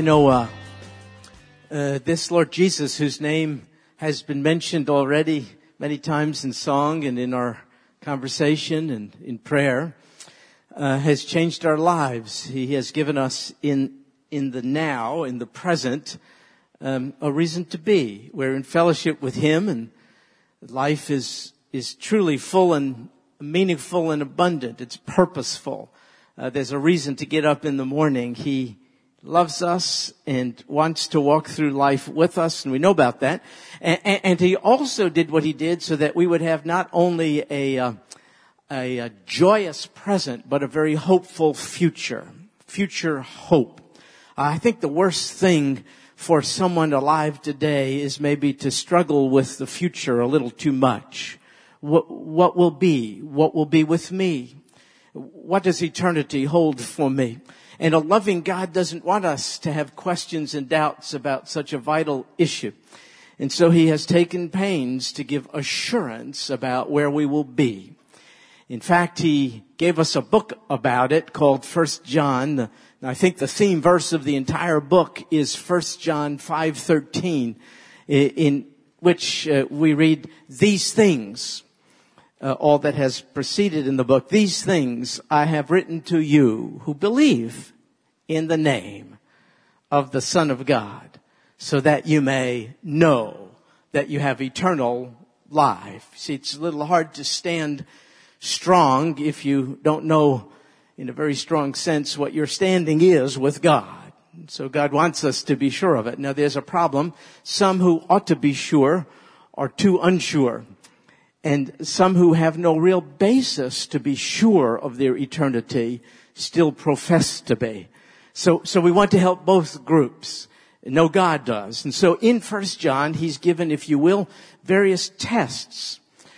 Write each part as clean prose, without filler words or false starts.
This Lord Jesus, whose name has been mentioned already many times in song and in our conversation and in prayer, has changed our lives. He has given us in the now, in the present, a reason to be. We're in fellowship with Him, and life is truly full and meaningful and abundant. It's purposeful. There's a reason to get up in the morning. He loves us and wants to walk through life with us, and we know about that. And He also did what He did so that we would have not only a joyous present, but a very hopeful future hope. I think the worst thing for someone alive today is maybe to struggle with the future a little too much. What will be? What will be with me? What does eternity hold for me? And a loving God doesn't want us to have questions and doubts about such a vital issue. And so He has taken pains to give assurance about where we will be. In fact, He gave us a book about it called 1 John. I think the theme verse of the entire book is 1 John 5:13, in which we read these things. All that has preceded in the book. These things I have written to you who believe in the name of the Son of God, so that you may know that you have eternal life. See, it's a little hard to stand strong if you don't know in a very strong sense what your standing is with God. So God wants us to be sure of it. Now there's a problem. Some who ought to be sure are too unsure. And some who have no real basis to be sure of their eternity still profess to be. So we want to help both groups. No, God does. And so in 1 John, He's given, if you will, various tests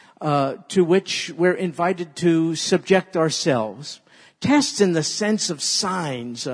to which we're invited to subject ourselves. Tests in the sense of signs,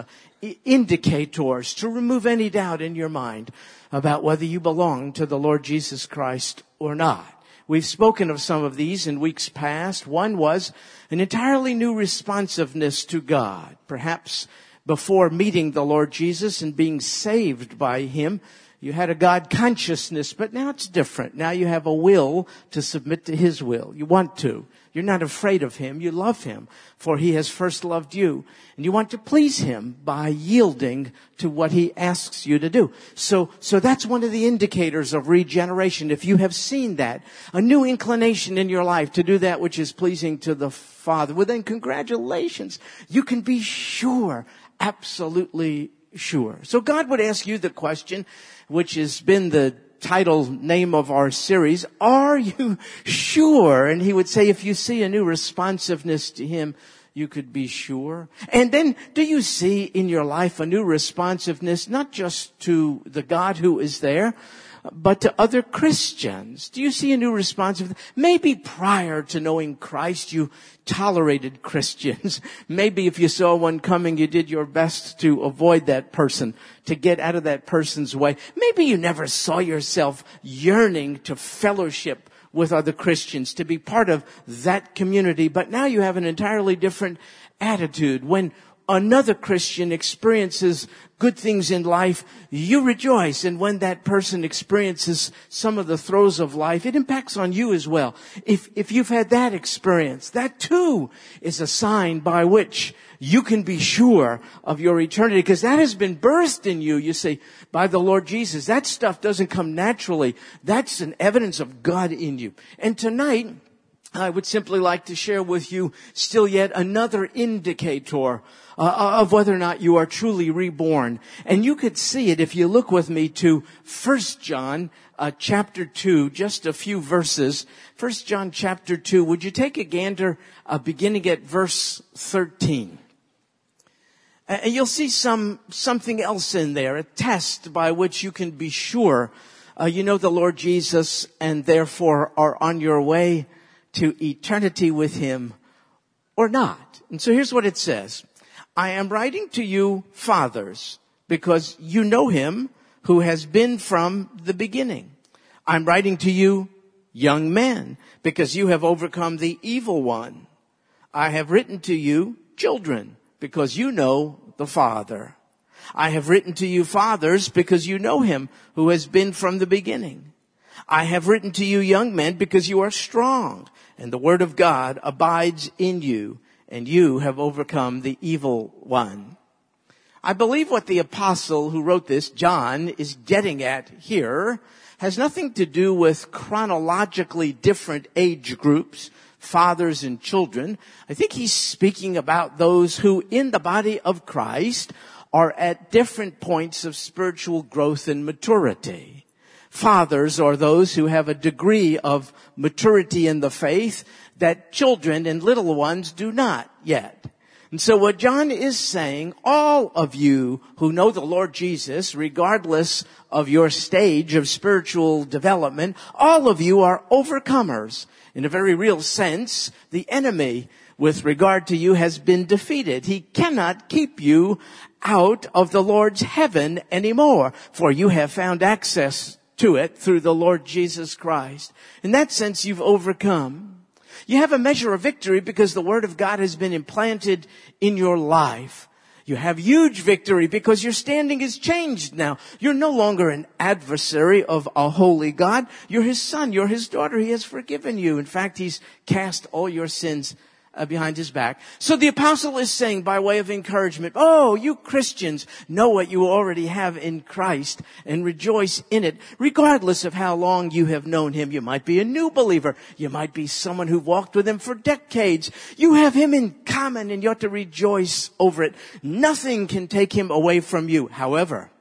indicators, to remove any doubt in your mind about whether you belong to the Lord Jesus Christ or not. We've spoken of some of these in weeks past. One was an entirely new responsiveness to God. Perhaps before meeting the Lord Jesus and being saved by Him, you had a God consciousness, but now it's different. Now you have a will to submit to His will. You want to. You're not afraid of Him. You love Him, for He has first loved you. And you want to please Him by yielding to what He asks you to do. So that's one of the indicators of regeneration. If you have seen that, a new inclination in your life to do that which is pleasing to the Father, well then congratulations. You can be sure, absolutely sure. So God would ask you the question, which has been the title name of our series, are you sure? And He would say, if you see a new responsiveness to Him, you could be sure. And then, do you see in your life a new responsiveness, not just to the God who is there, but to other Christians? Do you see a new responsiveness? Maybe prior to knowing Christ, you tolerated Christians. Maybe if you saw one coming, you did your best to avoid that person, to get out of that person's way. Maybe you never saw yourself yearning to fellowship with other Christians, to be part of that community. But now you have an entirely different attitude. When another Christian experiences good things in life, you rejoice. And when that person experiences some of the throes of life, it impacts on you as well. If you've had that experience, that too is a sign by which you can be sure of your eternity, because that has been birthed in you, you see, by the Lord Jesus. That stuff doesn't come naturally. That's an evidence of God in you. And tonight, I would simply like to share with you still yet another indicator of whether or not you are truly reborn. And you could see it if you look with me to 1 John chapter 2, just a few verses. 1 John chapter 2, would you take a gander beginning at verse 13? And you'll see something else in there, a test by which you can be sure you know the Lord Jesus and therefore are on your way to eternity with Him or not. And so here's what it says. I am writing to you, fathers, because you know Him who has been from the beginning. I'm writing to you, young men, because you have overcome the evil one. I have written to you, children, because you know the Father. I have written to you, fathers, because you know him who has been from the beginning. I have written to you, young men, because you are strong, and the word of God abides in you, and you have overcome the evil one. I believe what the apostle who wrote this, John, is getting at here has nothing to do with chronologically different age groups, fathers and children. I think he's speaking about those who in the body of Christ are at different points of spiritual growth and maturity. Fathers are those who have a degree of maturity in the faith that children and little ones do not yet. And so what John is saying, all of you who know the Lord Jesus, regardless of your stage of spiritual development, all of you are overcomers. In a very real sense, the enemy with regard to you has been defeated. He cannot keep you out of the Lord's heaven anymore, for you have found access to it through the Lord Jesus Christ. In that sense, you've overcome. You have a measure of victory because the Word of God has been implanted in your life. You have huge victory because your standing is changed now. You're no longer an adversary of a holy God. You're His son. You're His daughter. He has forgiven you. In fact, He's cast all your sins behind His back. So the apostle is saying by way of encouragement, oh, you Christians know what you already have in Christ and rejoice in it, regardless of how long you have known Him. You might be a new believer. You might be someone who walked with Him for decades. You have Him in common and you ought to rejoice over it. Nothing can take Him away from you. However,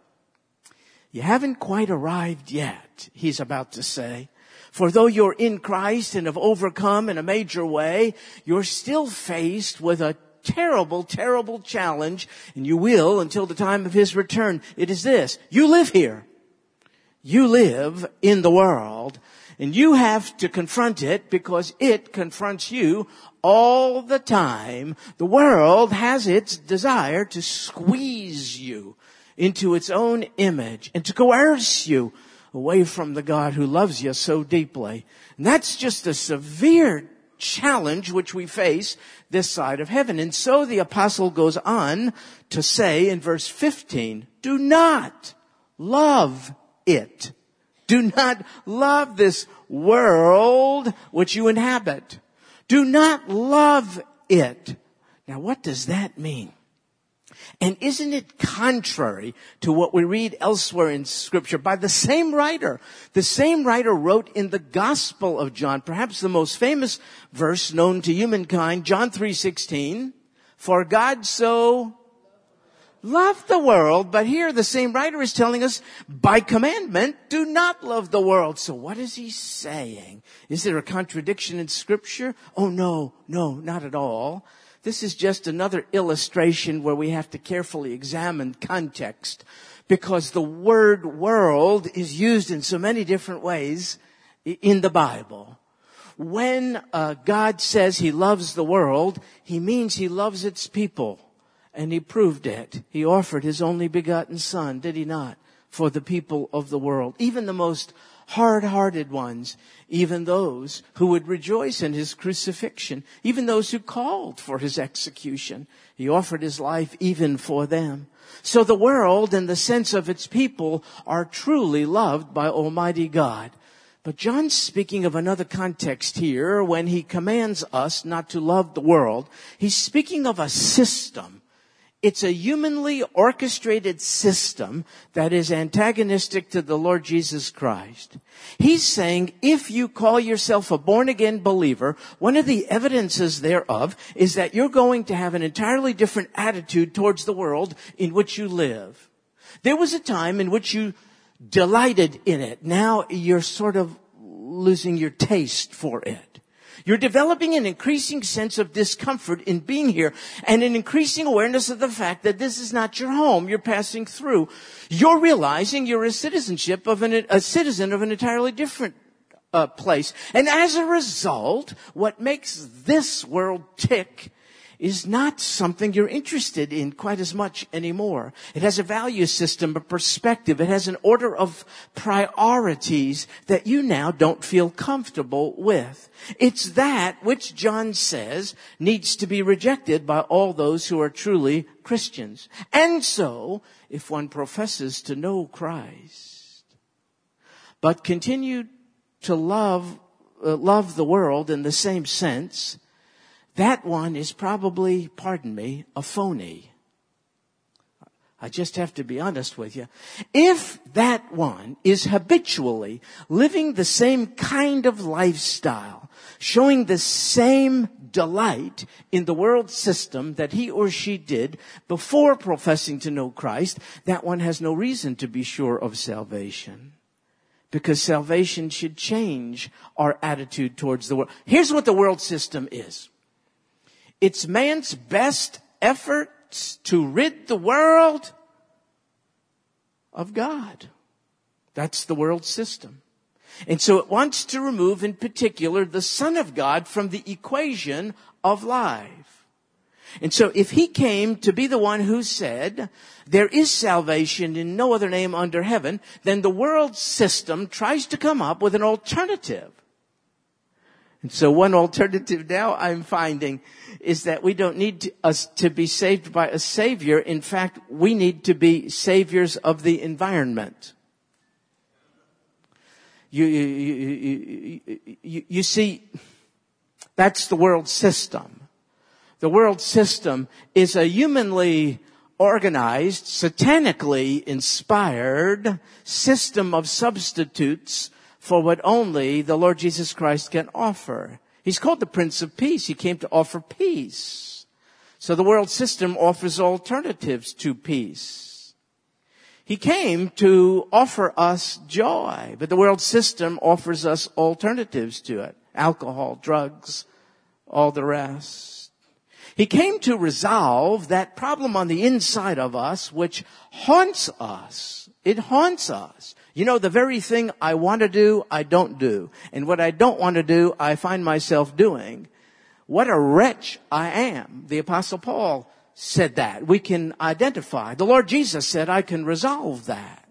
you haven't quite arrived yet, he's about to say. For though you're in Christ and have overcome in a major way, you're still faced with a terrible, terrible challenge, and you will until the time of His return. It is this: you live here. You live in the world, and you have to confront it because it confronts you all the time. The world has its desire to squeeze you into its own image and to coerce you away from the God who loves you so deeply. And that's just a severe challenge which we face this side of heaven. And so the apostle goes on to say in verse 15, do not love it. Do not love this world which you inhabit. Do not love it. Now, what does that mean? And isn't it contrary to what we read elsewhere in Scripture by the same writer? The same writer wrote in the Gospel of John, perhaps the most famous verse known to humankind, John 3:16, for God so loved the world. But here the same writer is telling us, by commandment, do not love the world. So what is he saying? Is there a contradiction in Scripture? Oh, no, not at all. This is just another illustration where we have to carefully examine context, because the word world is used in so many different ways in the Bible. When God says He loves the world, He means He loves its people. And He proved it. He offered His only begotten Son, did He not? For the people of the world, even the most hard-hearted ones, even those who would rejoice in His crucifixion, even those who called for His execution. He offered His life even for them. So the world, in the sense of its people, are truly loved by Almighty God. But John's speaking of another context here when he commands us not to love the world. He's speaking of a system. It's a humanly orchestrated system that is antagonistic to the Lord Jesus Christ. He's saying if you call yourself a born-again believer, one of the evidences thereof is that you're going to have an entirely different attitude towards the world in which you live. There was a time in which you delighted in it. Now you're sort of losing your taste for it. You're developing an increasing sense of discomfort in being here and an increasing awareness of the fact that this is not your home. You're passing through. You're realizing you're a citizen of an entirely different place. And as a result, what makes this world tick is not something you're interested in quite as much anymore. It has a value system, a perspective. It has an order of priorities that you now don't feel comfortable with. It's that which John says needs to be rejected by all those who are truly Christians. And so, if one professes to know Christ, but continue to love the world in the same sense, that one is probably, pardon me, a phony. I just have to be honest with you. If that one is habitually living the same kind of lifestyle, showing the same delight in the world system that he or she did before professing to know Christ, that one has no reason to be sure of salvation. Because salvation should change our attitude towards the world. Here's what the world system is. It's man's best efforts to rid the world of God. That's the world system. And so it wants to remove, in particular, the Son of God from the equation of life. And so if he came to be the one who said, there is salvation in no other name under heaven, then the world system tries to come up with an alternative. And so one alternative now I'm finding is that we don't need us to be saved by a savior. In fact, we need to be saviors of the environment. You see, that's the world system. The world system is a humanly organized, satanically inspired system of substitutes for what only the Lord Jesus Christ can offer. He's called the Prince of Peace. He came to offer peace. So the world system offers alternatives to peace. He came to offer us joy, but the world system offers us alternatives to it. Alcohol, drugs, all the rest. He came to resolve that problem on the inside of us which haunts us. It haunts us. You know, the very thing I want to do, I don't do. And what I don't want to do, I find myself doing. What a wretch I am. The Apostle Paul said that. We can identify. The Lord Jesus said, I can resolve that.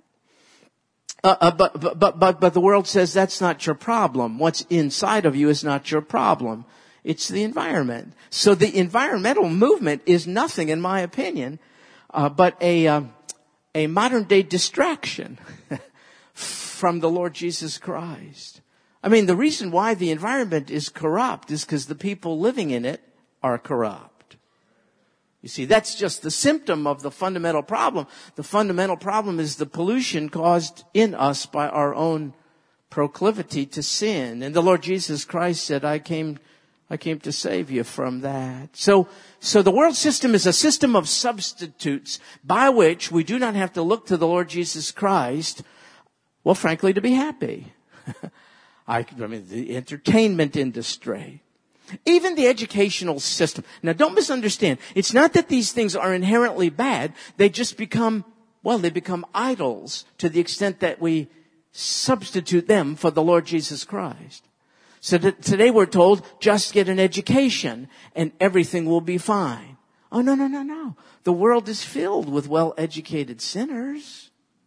But the world says that's not your problem. What's inside of you is not your problem. It's the environment. So the environmental movement is nothing, in my opinion, but a modern day distraction from the Lord Jesus Christ. I mean, the reason why the environment is corrupt is because the people living in it are corrupt. You see, that's just the symptom of the fundamental problem. The fundamental problem is the pollution caused in us by our own proclivity to sin. And the Lord Jesus Christ said, I came to save you from that. So the world system is a system of substitutes by which we do not have to look to the Lord Jesus Christ, well, frankly, to be happy. I mean, the entertainment industry, even the educational system. Now, don't misunderstand. It's not that these things are inherently bad. They just become idols to the extent that we substitute them for the Lord Jesus Christ. So today we're told, just get an education and everything will be fine. Oh, no. The world is filled with well-educated sinners.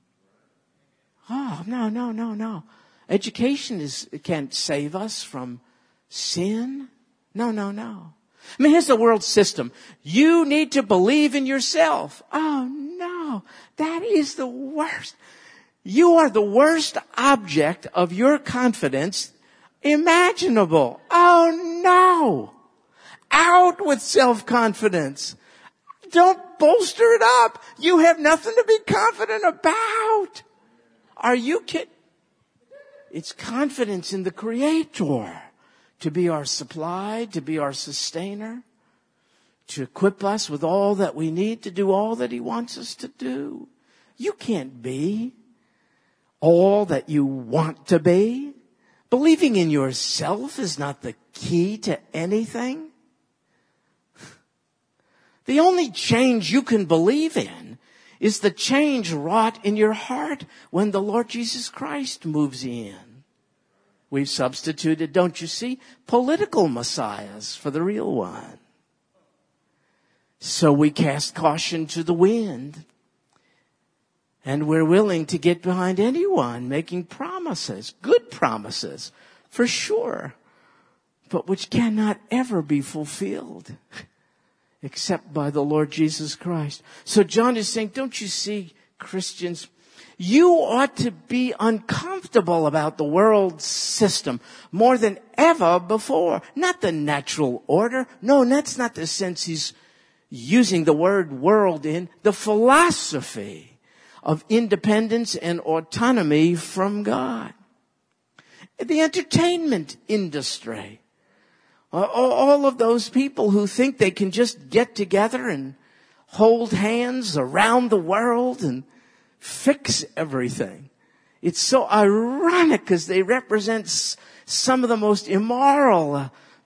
Oh, no. Education can't save us from sin. No. I mean, here's the world system. You need to believe in yourself. Oh, no. That is the worst. You are the worst object of your confidence imaginable. Oh, no. Out with self-confidence. Don't bolster it up. You have nothing to be confident about. Are you kidding? It's confidence in the Creator to be our supply, to be our sustainer, to equip us with all that we need to do all that He wants us to do. You can't be all that you want to be. Believing in yourself is not the key to anything. The only change you can believe in is the change wrought in your heart when the Lord Jesus Christ moves in. We've substituted, don't you see, political messiahs for the real one. So we cast caution to the wind. And we're willing to get behind anyone making promises, good promises, for sure, but which cannot ever be fulfilled except by the Lord Jesus Christ. So John is saying, don't you see, Christians, you ought to be uncomfortable about the world system more than ever before. Not the natural order. No, that's not the sense he's using the word world in. The philosophy of independence and autonomy from God. The entertainment industry. All of those people who think they can just get together and hold hands around the world and fix everything. It's so ironic because they represent some of the most immoral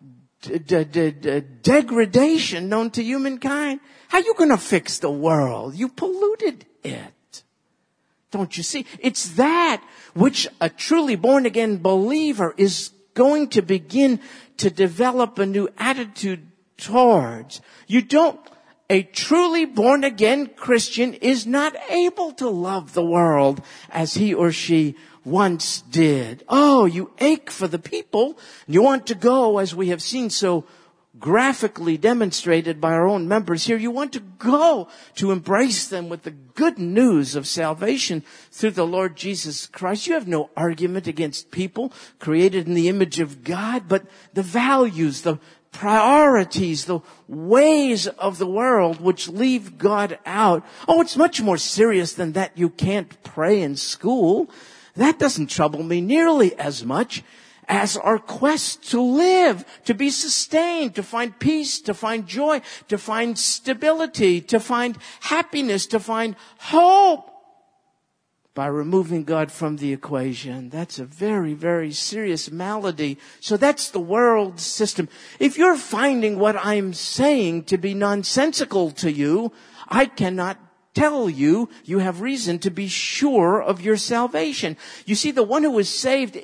degradation known to humankind. How are you going to fix the world? You polluted it. Don't you see? It's that which a truly born again believer is going to begin to develop a new attitude towards. A truly born again Christian is not able to love the world as he or she once did. Oh, you ache for the people. You want to go, as we have seen so graphically demonstrated by our own members here. You want to go to embrace them with the good news of salvation through the Lord Jesus Christ. You have no argument against people created in the image of God, but the values, the priorities, the ways of the world which leave God out. Oh, it's much more serious than that. You can't pray in school. That doesn't trouble me nearly as much as our quest to live, to be sustained, to find peace, to find joy, to find stability, to find happiness, to find hope. By removing God from the equation, that's a very, very serious malady. So that's the world system. If you're finding what I'm saying to be nonsensical to you, I cannot tell you have reason to be sure of your salvation. You see, the one who is saved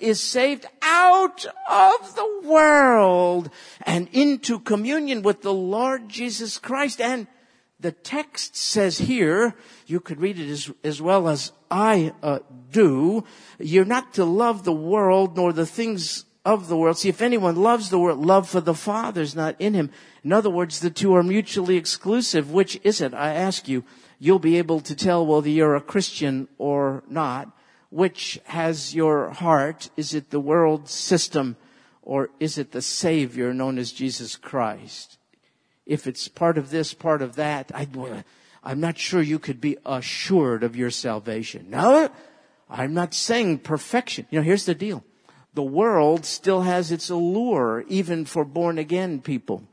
out of the world and into communion with the Lord Jesus Christ. And the text says here, you could read it as well as I do, you're not to love the world nor the things of the world. See, if anyone loves the world, love for the Father is not in him. In other words, the two are mutually exclusive. Which is it? I ask you. You'll be able to tell whether you're a Christian or not. Which has your heart? Is it the world system or is it the Savior known as Jesus Christ? If it's part of this, part of that, I'm not sure you could be assured of your salvation. No, I'm not saying perfection. Here's the deal. The world still has its allure, even for born again people.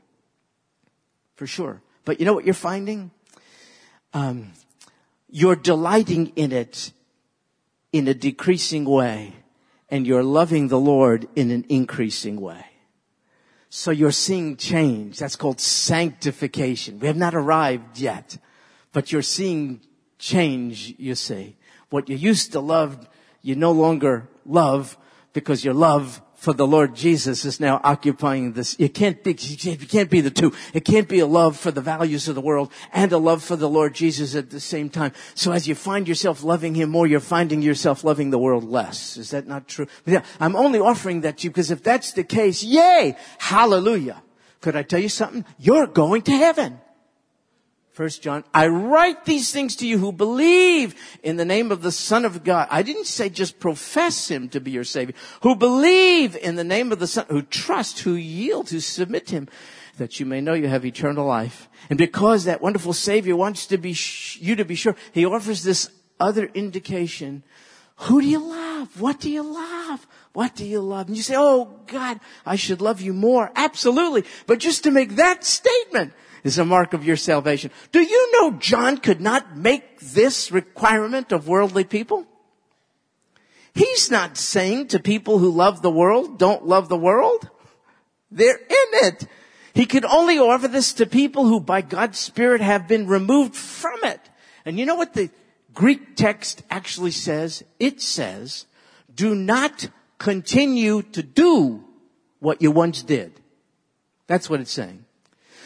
For sure. But you know what you're finding? You're delighting in it in a decreasing way, and you're loving the Lord in an increasing way. So you're seeing change. That's called sanctification. We have not arrived yet, but you're seeing change, you see. What you used to love, you no longer love because your love for the Lord Jesus is now occupying this. You can't be the two. It can't be a love for the values of the world and a love for the Lord Jesus at the same time. So as you find yourself loving Him more, you're finding yourself loving the world less. Is that not true? Yeah, I'm only offering that to you because if that's the case, yay! Hallelujah! Could I tell you something? You're going to heaven. 1 John, I write these things to you who believe in the name of the Son of God. I didn't say just profess Him to be your Savior. Who believe in the name of the Son, who trust, who yield, who submit to Him, that you may know you have eternal life. And because that wonderful Savior wants to be you to be sure, He offers this other indication. Who do you love? What do you love? What do you love? And you say, oh God, I should love you more. Absolutely. But just to make that statement is a mark of your salvation. Do you know John could not make this requirement of worldly people? He's not saying to people who love the world, don't love the world. They're in it. He could only offer this to people who by God's Spirit have been removed from it. And you know what the Greek text actually says? It says, do not continue to do what you once did. That's what it's saying.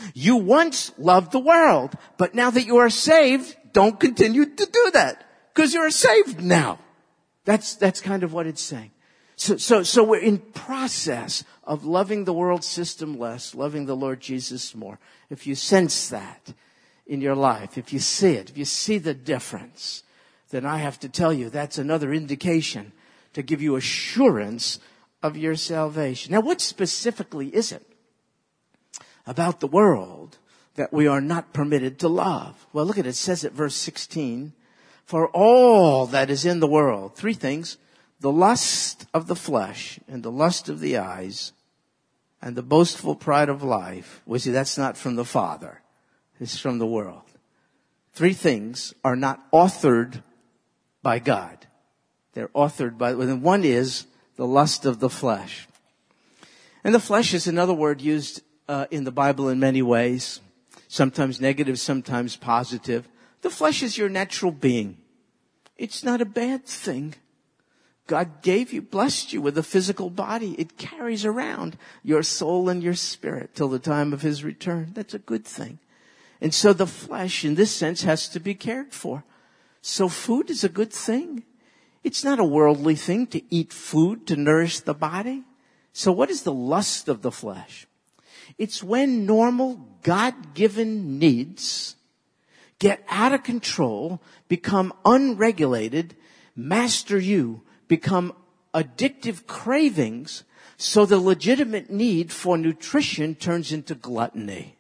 You once loved the world, but now that you are saved, don't continue to do that because you're saved now. That's kind of what it's saying. So we're in process of loving the world system less, loving the Lord Jesus more. If you sense that in your life, if you see it, if you see the difference, then I have to tell you that's another indication to give you assurance of your salvation. Now, what specifically is it about the world that we are not permitted to love? Well, look at it. It says at verse 16, for all that is in the world, three things, the lust of the flesh and the lust of the eyes and the boastful pride of life. Well, see, that's not from the Father. It's from the world. Three things are not authored by God. They're authored by, and one is the lust of the flesh. And the flesh is another word used in the Bible in many ways. Sometimes negative, sometimes positive. The flesh is your natural being. It's not a bad thing. God gave you, blessed you with a physical body. It carries around your soul and your spirit till the time of His return. That's a good thing. And so the flesh, in this sense, has to be cared for. So food is a good thing. It's not a worldly thing to eat food to nourish the body. So what is the lust of the flesh? It's when normal God-given needs get out of control, become unregulated, master you, become addictive cravings, so the legitimate need for nutrition turns into gluttony.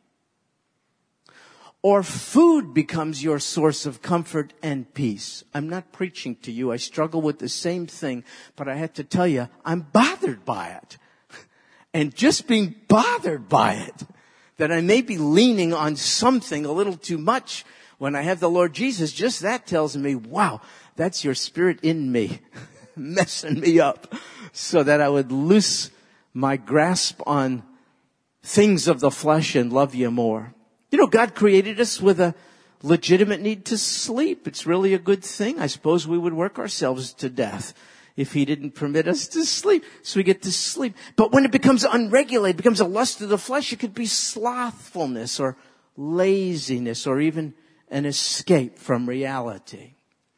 Or food becomes your source of comfort and peace. I'm not preaching to you. I struggle with the same thing, but I have to tell you, I'm bothered by it. And just being bothered by it, that I may be leaning on something a little too much when I have the Lord Jesus, just that tells me, wow, that's your spirit in me, messing me up, so that I would loose my grasp on things of the flesh and love you more. You know, God created us with a legitimate need to sleep. It's really a good thing. I suppose we would work ourselves to death if He didn't permit us to sleep. So we get to sleep. But when it becomes unregulated, becomes a lust of the flesh, it could be slothfulness or laziness or even an escape from reality.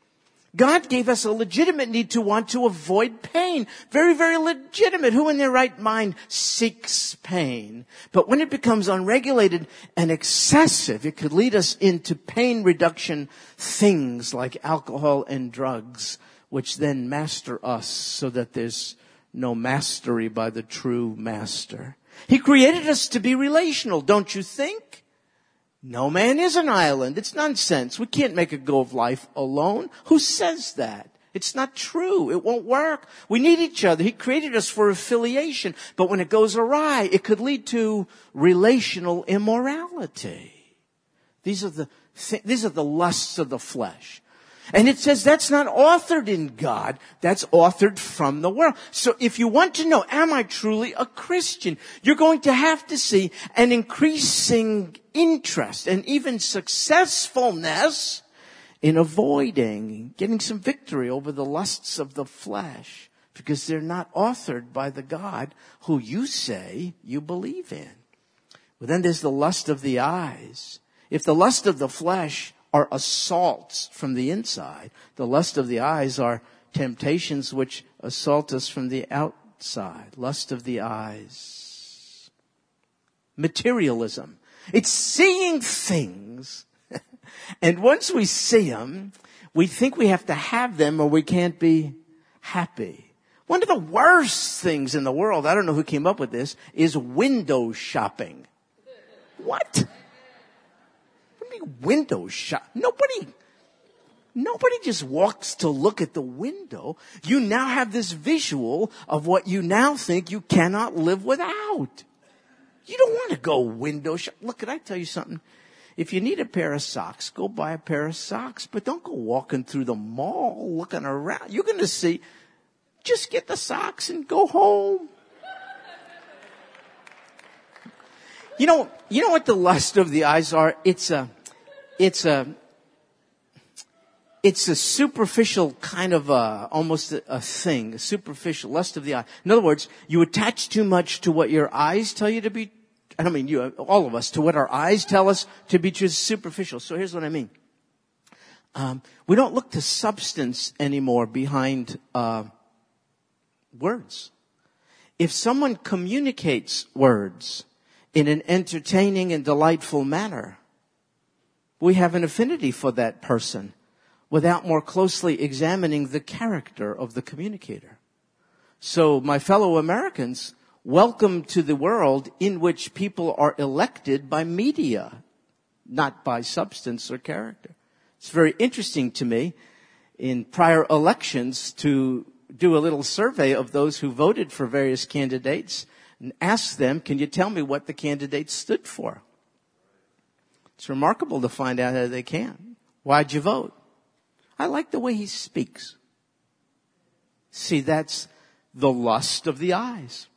God gave us a legitimate need to want to avoid pain. Very, very legitimate. Who in their right mind seeks pain? But when it becomes unregulated and excessive, it could lead us into pain reduction things like alcohol and drugs, which then master us so that there's no mastery by the true master. He created us to be relational, don't you think? No man is an island. It's nonsense. We can't make a go of life alone. Who says that? It's not true. It won't work. We need each other. He created us for affiliation. But when it goes awry, it could lead to relational immorality. These are the lusts of the flesh. And it says that's not authored in God. That's authored from the world. So if you want to know, am I truly a Christian? You're going to have to see an increasing interest and even successfulness in avoiding, getting some victory over the lusts of the flesh, because they're not authored by the God who you say you believe in. Well, then there's the lust of the eyes. If the lust of the flesh are assaults from the inside, the lust of the eyes are temptations which assault us from the outside. Lust of the eyes. Materialism. It's seeing things, and once we see them, we think we have to have them or we can't be happy. One of the worst things in the world, I don't know who came up with this, is window shopping. What? What do you mean window shop? Nobody just walks to look at the window. You now have this visual of what you now think you cannot live without. You don't want to go window shop. Look, can I tell you something? If you need a pair of socks, go buy a pair of socks. But don't go walking through the mall looking around. You're going to see, just get the socks and go home. You know what the lust of the eyes are? It's a superficial kind of almost a thing, a superficial lust of the eye. In other words, you attach too much to what your eyes tell you to be I don't mean you, all of us, to what our eyes tell us to be true is superficial. So here's what I mean. We don't look to substance anymore behind words. If someone communicates words in an entertaining and delightful manner, we have an affinity for that person without more closely examining the character of the communicator. So my fellow Americans, welcome to the world in which people are elected by media, not by substance or character. It's very interesting to me in prior elections to do a little survey of those who voted for various candidates and ask them, can you tell me what the candidate stood for? It's remarkable to find out that they can. Why'd you vote? I like the way he speaks. See, that's the lust of the eyes.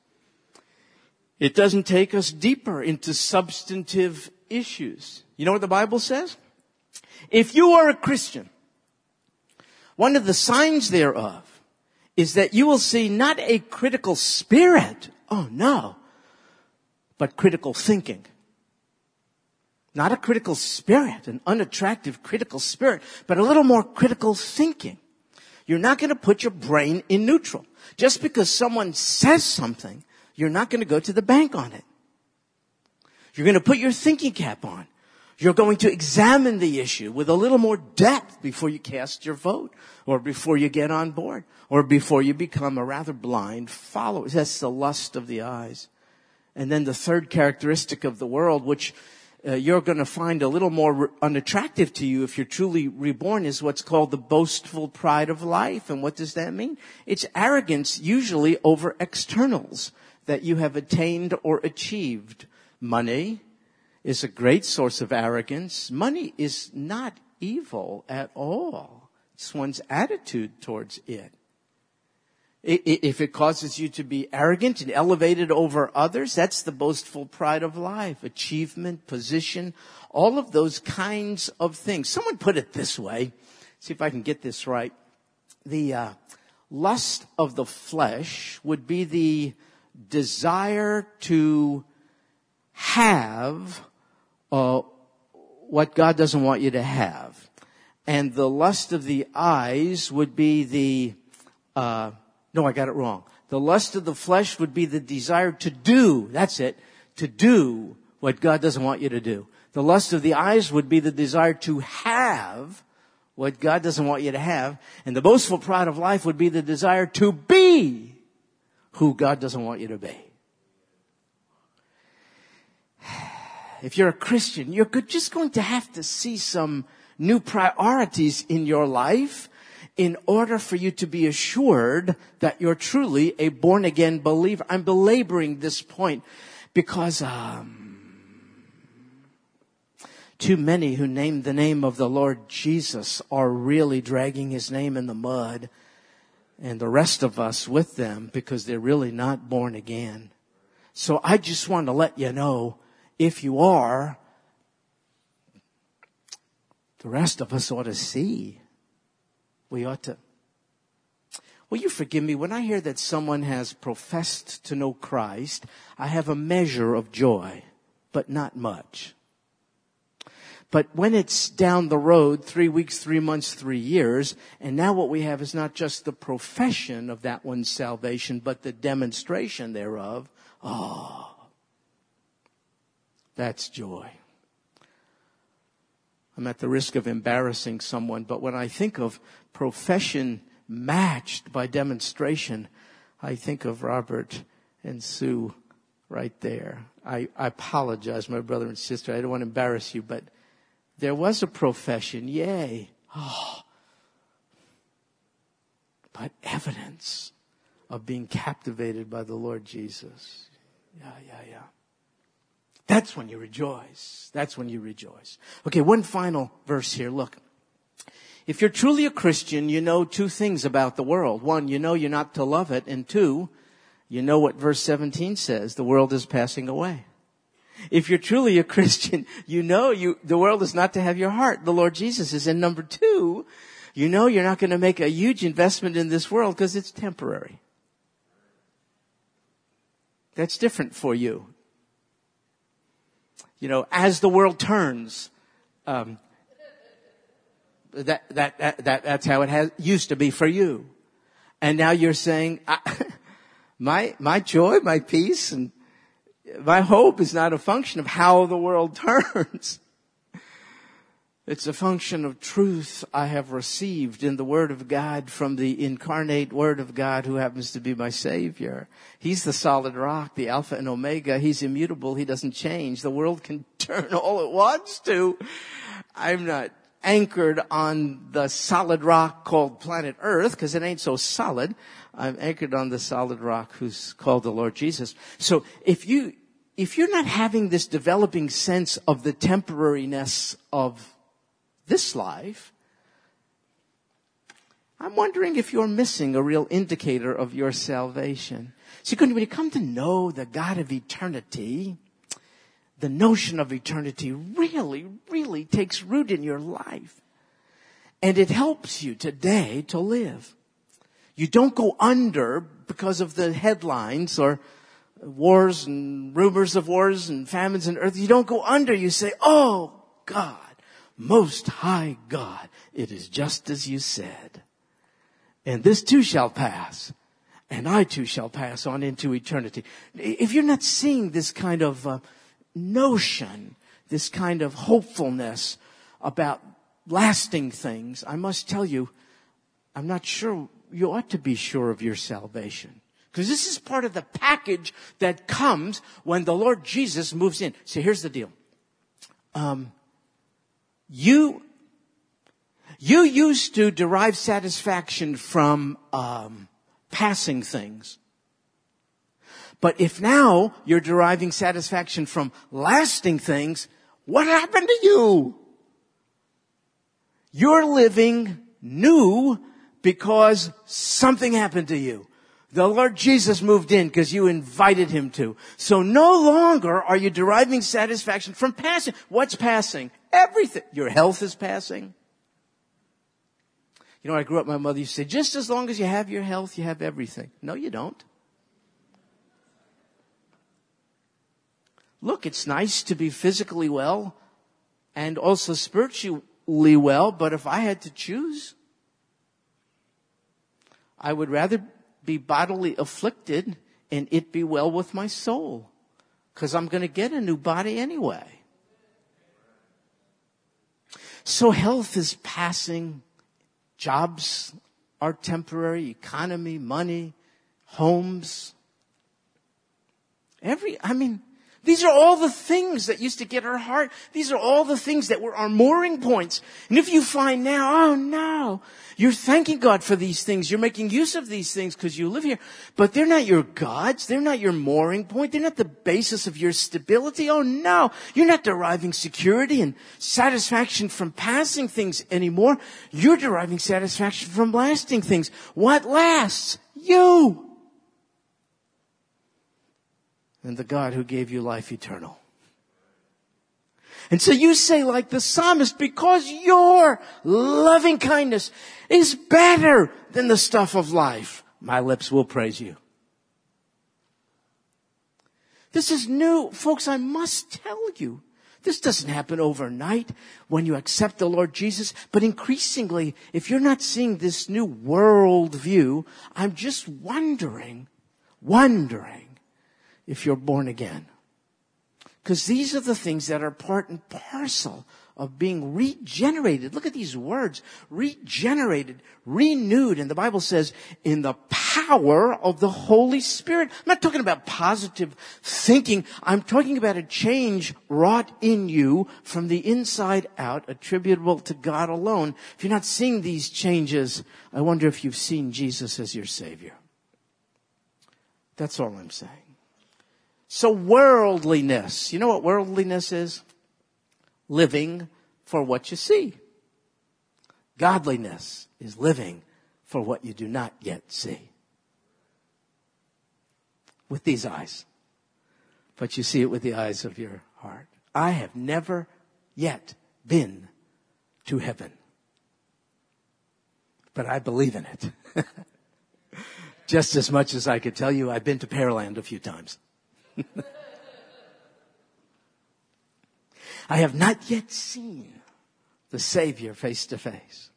It doesn't take us deeper into substantive issues. You know what the Bible says? If you are a Christian, one of the signs thereof is that you will see not a critical spirit, oh no, but critical thinking. Not a critical spirit, an unattractive critical spirit, but a little more critical thinking. You're not going to put your brain in neutral. Just because someone says something, you're not going to go to the bank on it. You're going to put your thinking cap on. You're going to examine the issue with a little more depth before you cast your vote, or before you get on board, or before you become a rather blind follower. That's the lust of the eyes. And then the third characteristic of the world, which you're going to find a little more unattractive to you if you're truly reborn, is what's called the boastful pride of life. And what does that mean? It's arrogance, usually over externals that you have attained or achieved. Money is a great source of arrogance. Money is not evil at all. It's one's attitude towards it. If it causes you to be arrogant and elevated over others, that's the boastful pride of life. Achievement, position, all of those kinds of things. Someone put it this way. See if I can get this right. The lust of the flesh would be the desire to have what God doesn't want you to have. And the lust of the eyes would be the no, I got it wrong. The lust of the flesh would be the desire to do, that's it, to do what God doesn't want you to do. The lust of the eyes would be the desire to have what God doesn't want you to have. And the boastful pride of life would be the desire to be who God doesn't want you to be. If you're a Christian, you're just going to have to see some new priorities in your life in order for you to be assured that you're truly a born-again believer. I'm belaboring this point because too many who name the name of the Lord Jesus are really dragging his name in the mud, and the rest of us with them, because they're really not born again. So I just want to let you know, if you are, the rest of us ought to see. We ought to. Will you forgive me? When I hear that someone has professed to know Christ, I have a measure of joy, but not much. But when it's down the road, 3 weeks, 3 months, 3 years, and now what we have is not just the profession of that one's salvation, but the demonstration thereof, that's joy. I'm at the risk of embarrassing someone, but when I think of profession matched by demonstration, I think of Robert and Sue right there. I apologize, my brother and sister. I don't want to embarrass you, but there was a profession, yay. But evidence of being captivated by the Lord Jesus. Yeah. That's when you rejoice. That's when you rejoice. Okay, one final verse here. Look. If you're truly a Christian, you know two things about the world. One, you know you're not to love it. And two, you know what verse 17 says. The world is passing away. If you're truly a Christian, you know the world is not to have your heart. The Lord Jesus is. And number two, you know you're not going to make a huge investment in this world because it's temporary. That's different for you. as the world turns, that's how it used to be for you. And now you're saying, my joy, my peace, and my hope is not a function of how the world turns. It's a function of truth I have received in the Word of God from the incarnate Word of God who happens to be my Savior. He's the solid rock, the Alpha and Omega. He's immutable. He doesn't change. The world can turn all it wants to. I'm not anchored on the solid rock called planet Earth because it ain't so solid. I'm anchored on the solid rock who's called the Lord Jesus. So if you're not having this developing sense of the temporariness of this life, I'm wondering if you're missing a real indicator of your salvation. See, when you come to know the God of eternity, the notion of eternity really, really takes root in your life. And it helps you today to live. You don't go under because of the headlines or wars and rumors of wars and famines and earth. You don't go under. You say, oh, God, Most High God, it is just as you said. And this too shall pass. And I too shall pass on into eternity. If you're not seeing this kind of notion, this kind of hopefulness about lasting things, I must tell you, I'm not sure, you ought to be sure of your salvation. Because this is part of the package that comes when the Lord Jesus moves in. So here's the deal. You used to derive satisfaction from passing things. But if now you're deriving satisfaction from lasting things, what happened to you? You're living new because something happened to you. The Lord Jesus moved in because you invited him to. So no longer are you deriving satisfaction from passing. What's passing? Everything. Your health is passing. You know, I grew up, my mother used to say, just as long as you have your health, you have everything. No, you don't. Look, it's nice to be physically well and also spiritually well, but if I had to choose, I would rather be bodily afflicted and it be well with my soul, because I'm going to get a new body anyway. So health is passing. Jobs are temporary. Economy, money, homes. These are all the things that used to get our heart. These are all the things that were our mooring points. And if you find now, oh no, you're thanking God for these things. You're making use of these things because you live here. But they're not your gods. They're not your mooring point. They're not the basis of your stability. Oh no, you're not deriving security and satisfaction from passing things anymore. You're deriving satisfaction from lasting things. What lasts? You. And the God who gave you life eternal. And so you say, like the psalmist, because your loving kindness is better than the stuff of life, my lips will praise you. This is new. Folks, I must tell you, this doesn't happen overnight when you accept the Lord Jesus. But increasingly, if you're not seeing this new world view, I'm just wondering if you're born again. Because these are the things that are part and parcel of being regenerated. Look at these words. Regenerated, renewed. And the Bible says, in the power of the Holy Spirit. I'm not talking about positive thinking. I'm talking about a change wrought in you from the inside out, attributable to God alone. If you're not seeing these changes, I wonder if you've seen Jesus as your Savior. That's all I'm saying. So worldliness. You know what worldliness is? Living for what you see. Godliness is living for what you do not yet see. With these eyes. But you see it with the eyes of your heart. I have never yet been to heaven. But I believe in it. Just as much as I could tell you I've been to Pearland a few times. I have not yet seen the Savior face to face.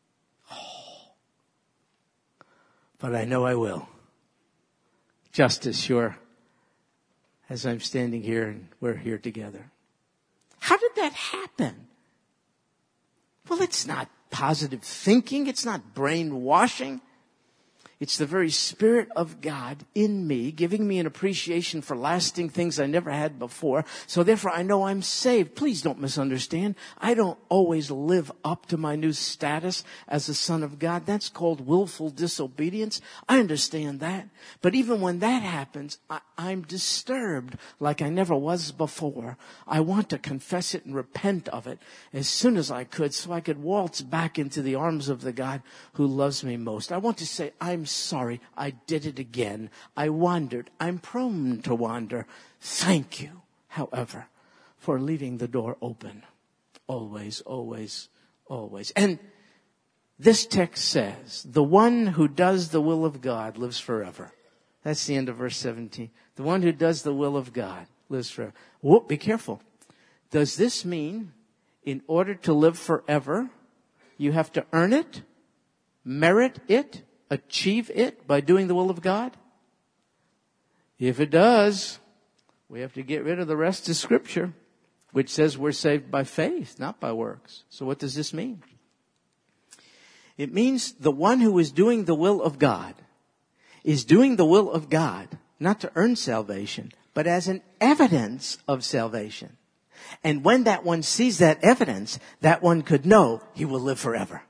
But I know I will. Just as sure as I'm standing here and we're here together. How did that happen? Well, it's not positive thinking. It's not brainwashing. It's the very Spirit of God in me, giving me an appreciation for lasting things I never had before. So therefore, I know I'm saved. Please don't misunderstand. I don't always live up to my new status as a son of God. That's called willful disobedience. I understand that. But even when that happens, I'm disturbed like I never was before. I want to confess it and repent of it as soon as I could so I could waltz back into the arms of the God who loves me most. I want to say, I'm sorry, I did it again. I wandered. I'm prone to wander. Thank you, however, for leaving the door open. Always, always, always. And this text says, the one who does the will of God lives forever. That's the end of verse 17. The one who does the will of God lives forever. Whoa, be careful. Does this mean in order to live forever, you have to earn it, merit it, achieve it by doing the will of God? If it does, we have to get rid of the rest of Scripture, which says we're saved by faith, not by works. So what does this mean? It means the one who is doing the will of God is doing the will of God, not to earn salvation, but as an evidence of salvation. And when that one sees that evidence, that one could know he will live forever.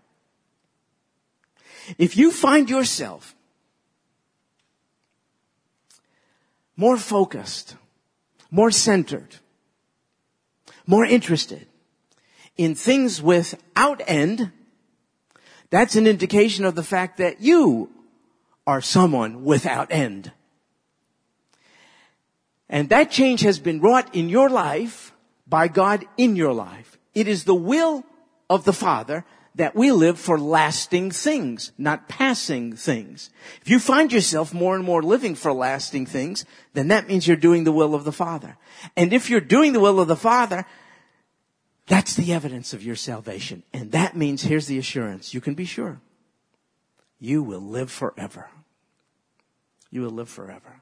If you find yourself more focused, more centered, more interested in things without end, that's an indication of the fact that you are someone without end. And that change has been wrought in your life by God in your life. It is the will of the Father that we live for lasting things, not passing things. If you find yourself more and more living for lasting things, then that means you're doing the will of the Father. And if you're doing the will of the Father, that's the evidence of your salvation. And that means, here's the assurance. You can be sure. You will live forever. You will live forever.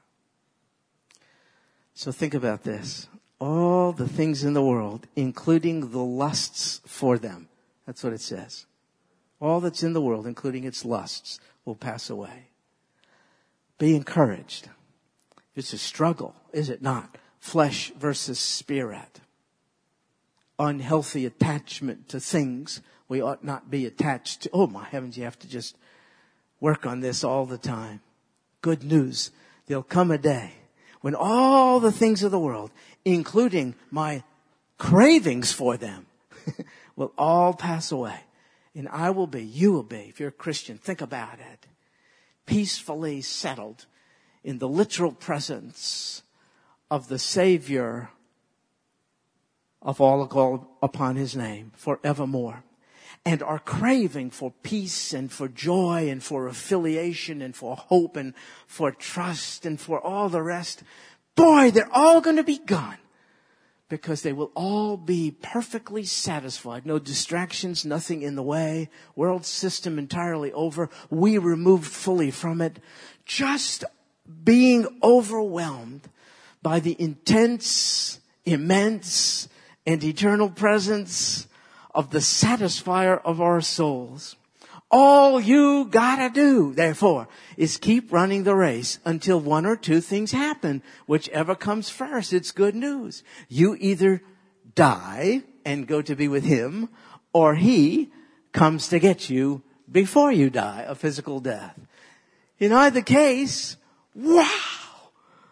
So think about this. All the things in the world, including the lusts for them. That's what it says. All that's in the world, including its lusts, will pass away. Be encouraged. It's a struggle, is it not? Flesh versus spirit. Unhealthy attachment to things we ought not be attached to. Oh my heavens, you have to just work on this all the time. Good news. There'll come a day when all the things of the world, including my cravings for them, will all pass away. And I will be, you will be, if you're a Christian, think about it, peacefully settled in the literal presence of the Savior of all call upon His name forevermore. And our craving for peace and for joy and for affiliation and for hope and for trust and for all the rest, boy, they're all going to be gone. Because they will all be perfectly satisfied. No distractions, nothing in the way. World system entirely over. We removed fully from it. Just being overwhelmed by the intense, immense, and eternal presence of the satisfier of our souls. All you gotta do, therefore, is keep running the race until one or two things happen. Whichever comes first, it's good news. You either die and go to be with Him, or He comes to get you before you die, a physical death. In either case, wow!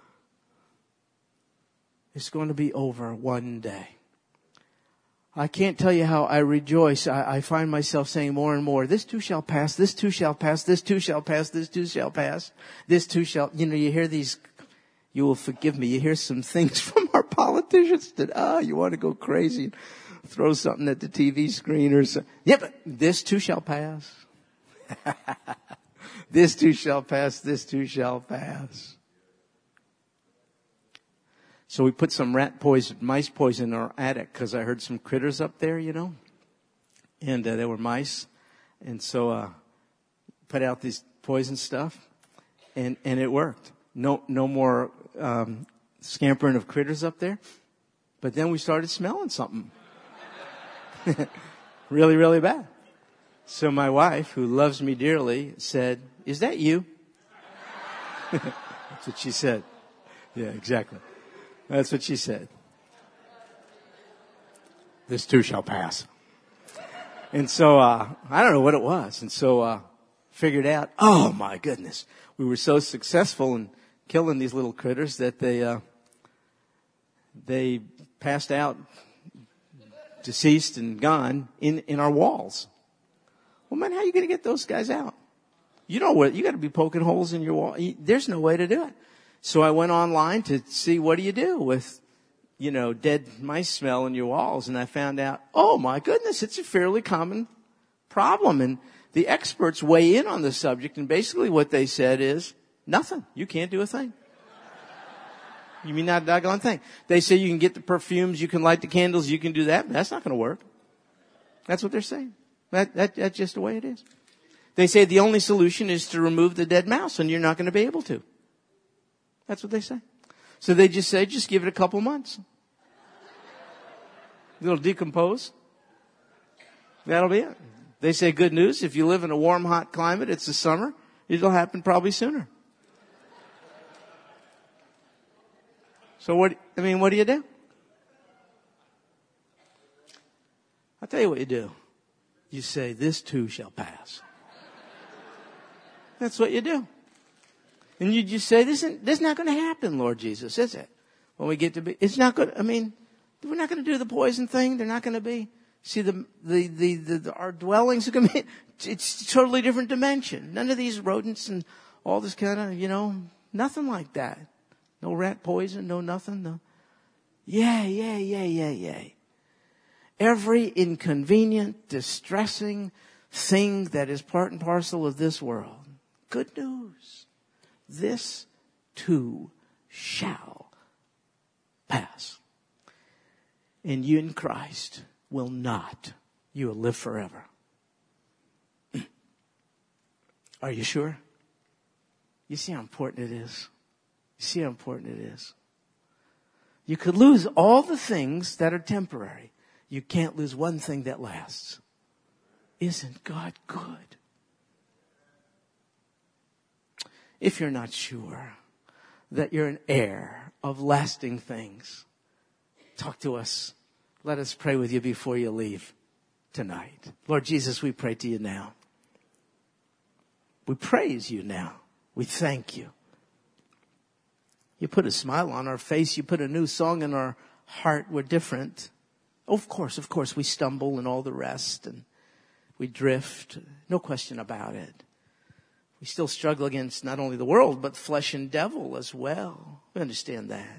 It's going to be over one day. I can't tell you how I rejoice. I find myself saying more and more, this too shall pass, this too shall pass, this too shall pass, this too shall pass, this too shall, you hear these, you will forgive me, you hear some things from our politicians that, you want to go crazy and throw something at the TV screen or something. Yeah, but this too shall pass. This too shall pass, this too shall pass. So we put some mice poison in our attic because I heard some critters up there, and there were mice. And so put out this poison stuff, and it worked. No more scampering of critters up there. But then we started smelling something. Really, really bad. So my wife, who loves me dearly, said, "Is that you?" That's what she said. Yeah, exactly. That's what she said. This too shall pass. And so, I don't know what it was. And so, figured out, oh my goodness, we were so successful in killing these little critters that they passed out, deceased and gone in our walls. Well, man, how are you going to get those guys out? You know what? You got to be poking holes in your wall. There's no way to do it. So I went online to see what do you do with, dead mice smell in your walls. And I found out, oh my goodness, it's a fairly common problem. And the experts weigh in on the subject. And basically what they said is nothing. You can't do a thing. You mean not a doggone thing. They say you can get the perfumes, you can light the candles, you can do that. But that's not going to work. That's what they're saying. That's just the way it is. They say the only solution is to remove the dead mouse, and you're not going to be able to. That's what they say. So they just say, just give it a couple months. It'll decompose. That'll be it. They say good news. If you live in a warm, hot climate, it's the summer. It'll happen probably sooner. So what do you do? I'll tell you what you do. You say, this too shall pass. That's what you do. And you just say, this is not going to happen, Lord Jesus, is it? When we get to be, it's not going to, we're not going to do the poison thing. They're not going to be, see our dwellings are going to be, it's a totally different dimension. None of these rodents and all this kind of, nothing like that. No rat poison, no nothing, no. Yay. Every inconvenient, distressing thing that is part and parcel of this world. Good news. This too shall pass. And you in Christ will not. You will live forever. Are you sure? You see how important it is? You see how important it is? You could lose all the things that are temporary. You can't lose one thing that lasts. Isn't God good? If you're not sure that you're an heir of lasting things, talk to us. Let us pray with you before you leave tonight. Lord Jesus, we pray to you now. We praise you now. We thank you. You put a smile on our face. You put a new song in our heart. We're different. Of course, we stumble and all the rest, and we drift. No question about it. We still struggle against not only the world, but flesh and devil as well. We understand that.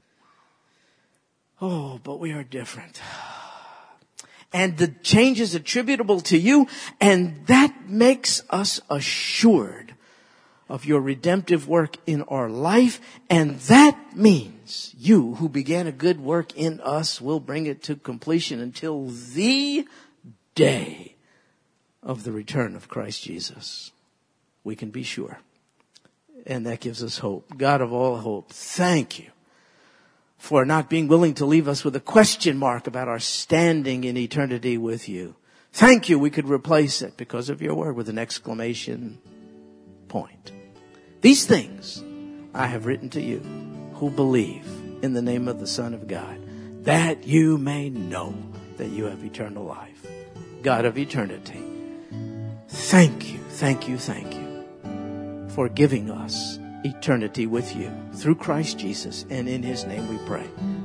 Oh, but we are different. And the change is attributable to you, and that makes us assured of your redemptive work in our life. And that means you who began a good work in us will bring it to completion until the day of the return of Christ Jesus. We can be sure. And that gives us hope. God of all hope, thank you for not being willing to leave us with a question mark about our standing in eternity with you. Thank you we could replace it because of your word with an exclamation point. These things I have written to you who believe in the name of the Son of God, that you may know that you have eternal life. God of eternity, thank you for giving us eternity with you through Christ Jesus. And in his name we pray.